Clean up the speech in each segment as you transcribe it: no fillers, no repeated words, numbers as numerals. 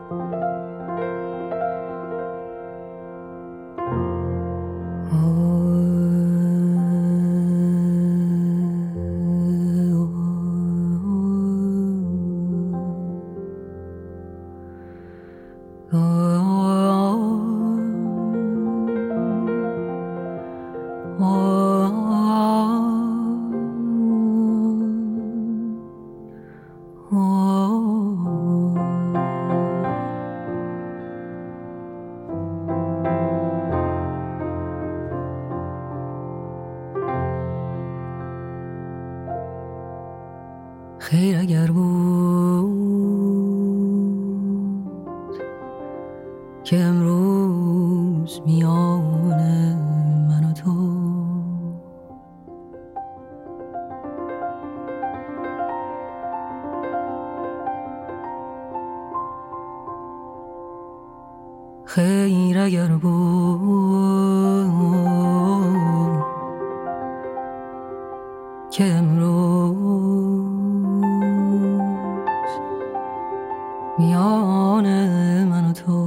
خیر اگر بود که امروز میان من و تو خیر اگر بود که امروز میان من و تو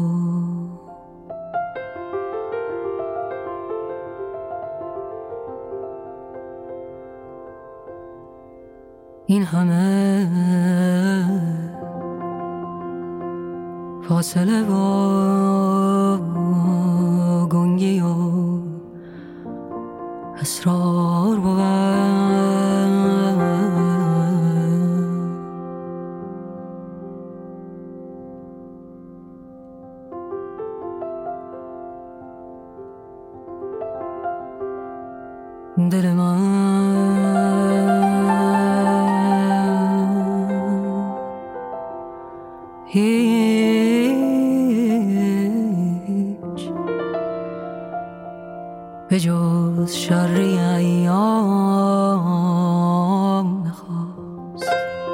این همه فاصله و گنگی و اسرار بود دل من هیچ به جز شر ایام نخواست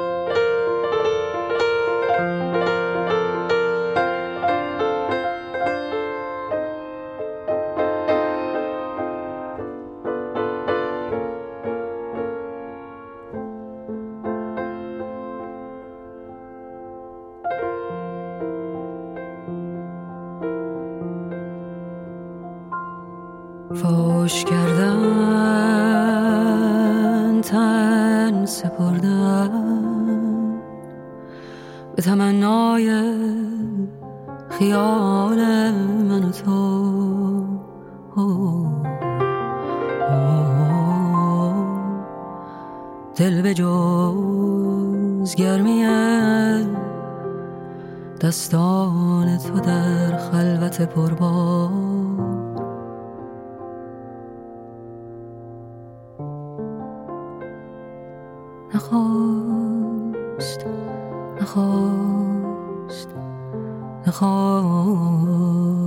فاش کردن تن سپردن به تمنای خیال من و تو دل به جز گرمی دستان تو در خلوت پربار نخواست نخواست نخواست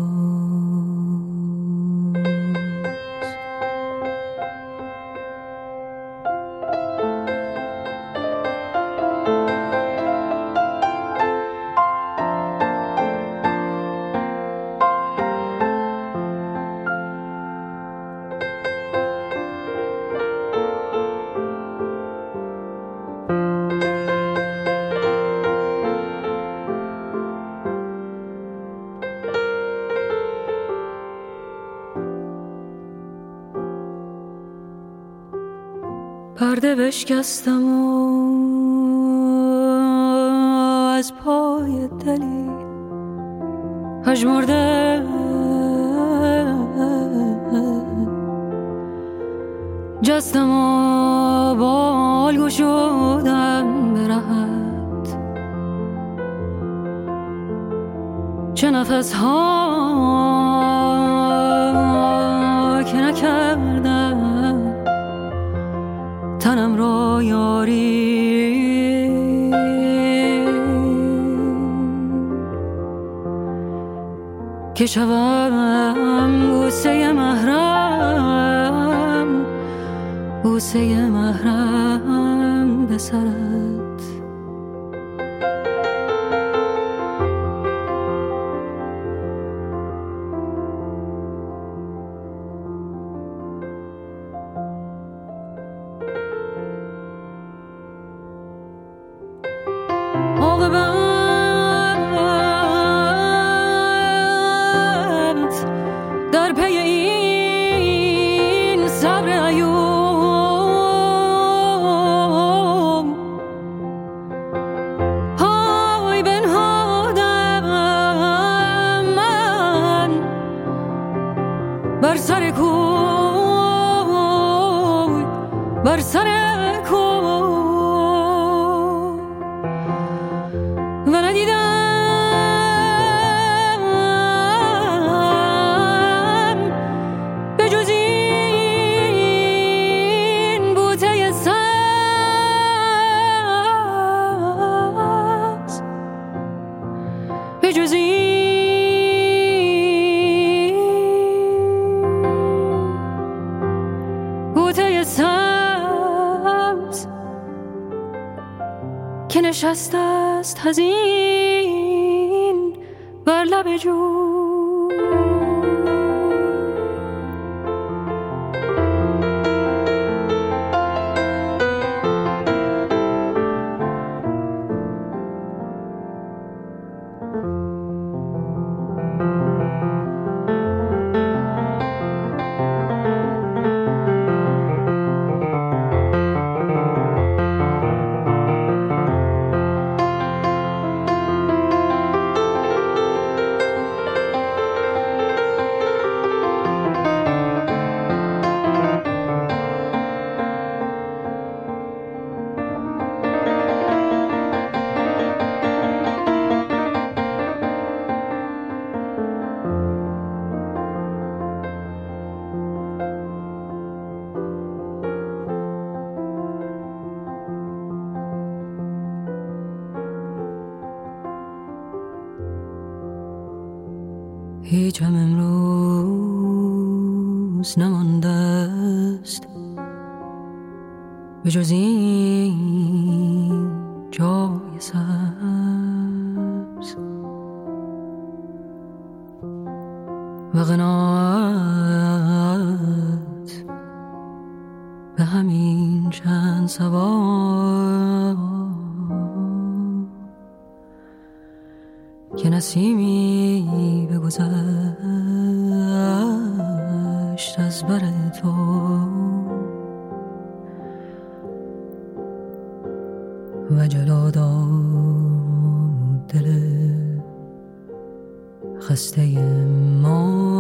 پرده بشکستم و از پای دلی پژمرده جستم و بال گشودم به رهت چه نفس ها که نکردم تنم را یاری که شوم بوسه محرم بوسه محرم به سرت بر سر کوه و ندیدم به جز این بوته سبز، به جز این بوته سبز که نشسته است حزین بر لب جو. هیچم امروز نمانده است به جز این جای سبز و قناعت به همین چند سوار که نسیمی بگذشت از بر تو و جلا داد دل خسته ما.